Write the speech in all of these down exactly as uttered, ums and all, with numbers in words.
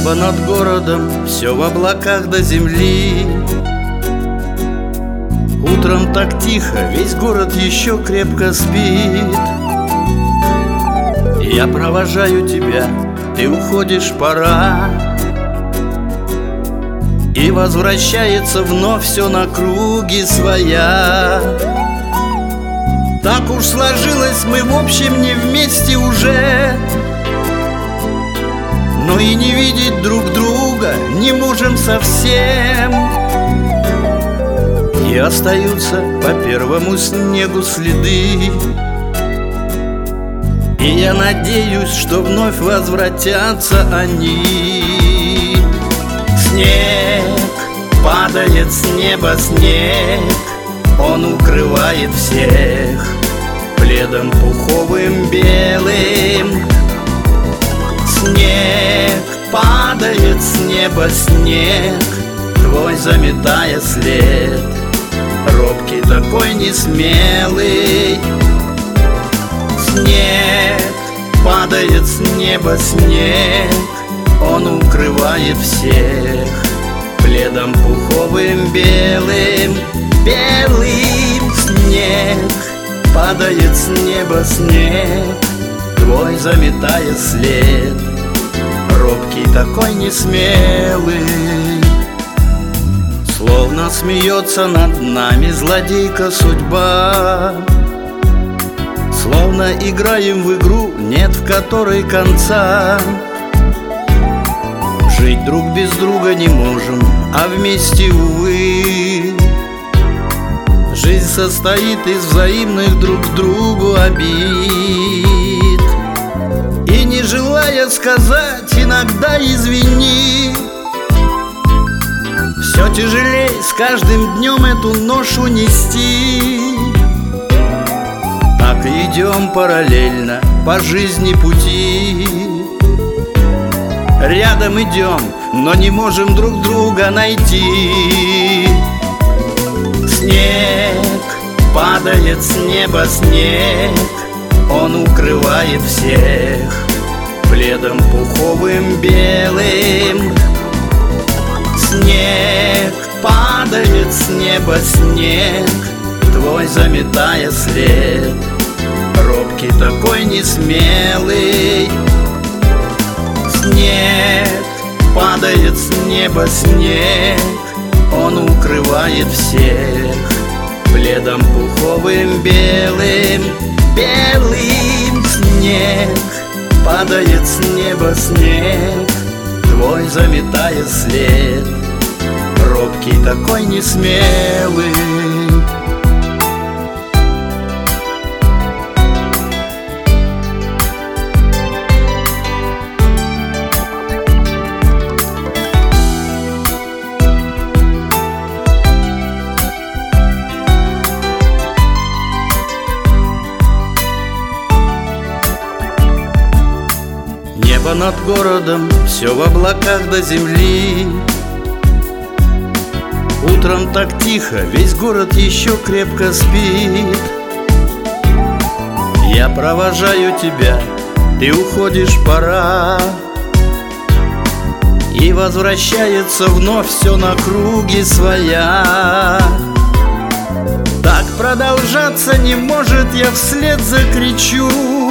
Небо над городом, все в облаках до земли. Утром так тихо, весь город еще крепко спит. Я провожаю тебя, ты уходишь, пора. И возвращается вновь все на круги своя. Так уж сложилось, мы в общем не вместе уже, но и не видеть друг друга не можем совсем. И остаются по первому снегу следы. И я надеюсь, что вновь возвратятся они. Снег, падает с неба снег, он укрывает всех пледом пуховым белым. Снег, падает с неба снег, твой заметая след, робкий такой несмелый. Снег, падает с неба снег, он укрывает всех пледом пуховым белым. Белым снег, падает с неба снег, твой заметая след, робкий такой несмелый. Словно смеется над нами злодейка судьба, словно играем в игру, нет в которой конца. Жить друг без друга не можем, а вместе, увы. Жизнь состоит из взаимных друг другу обид. И не желая сказать иногда извини, все тяжелей с каждым днем эту ношу нести. Так идем параллельно по жизни пути. Рядом идем, но не можем друг друга найти. Снег, падает с неба снег, он укрывает всех пледом пуховым белым. Снег, падает с неба снег, твой заметая след, робкий такой несмелый. Снег, падает с неба снег, он укрывает всех пледом пуховым белым. Белым снег, падает с неба снег, твой заметая след, робкий такой несмелый. Небо над городом, все в облаках до земли. Утром так тихо, весь город еще крепко спит. Я провожаю тебя, ты уходишь, пора. И возвращается вновь все на круги своя. Так продолжаться не может, я вслед закричу.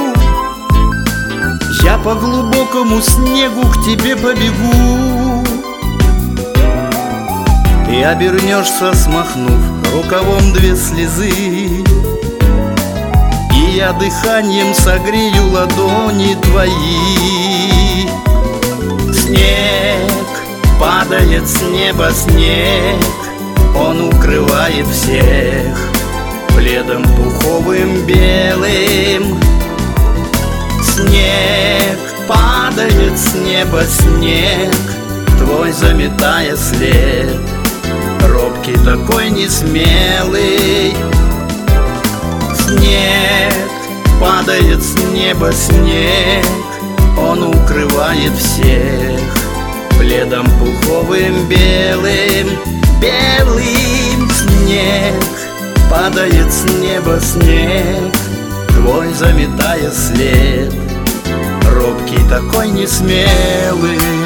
Я по глубокому снегу к тебе побегу. Ты обернешься, смахнув рукавом две слезы, и я дыханием согрею ладони твои. Снег, падает с неба снег, он укрывает всех пледом пуховым белым. Снег, падает с неба снег, твой заметая след, робкий такой несмелый. Снег, падает с неба снег, он укрывает всех пледом пуховым белым. Белым снег, падает с неба снег, твой заметая след, робкий такой несмелый.